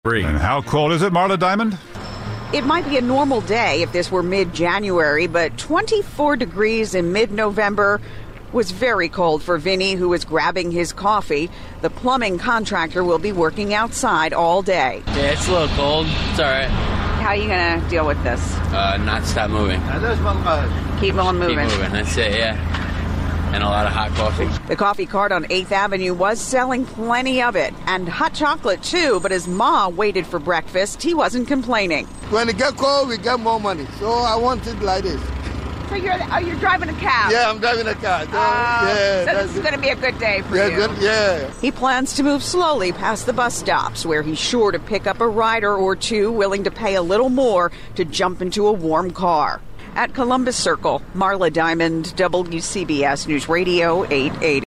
And how cold is it, Marla Diamond? It might be a normal day if this were mid-January, but 24 degrees in mid-November was very cold for Vinny, who was grabbing his coffee. The plumbing contractor will be working outside all day. Yeah, it's a little cold. It's all right. How are you going to deal with this? Not stop moving. Keep on moving. Keep moving, that's it, yeah. And a lot of hot coffee. The coffee cart on 8th Avenue was selling plenty of it, and hot chocolate too, but as Ma waited for breakfast, he wasn't complaining. When it get cold, we get more money, so I want it like this. So you're driving a cab? Yeah, I'm driving a car. So this is going to be a good day for you. Yeah. He plans to move slowly past the bus stops, where he's sure to pick up a rider or two willing to pay a little more to jump into a warm car. At Columbus Circle, Marla Diamond, WCBS News Radio 880.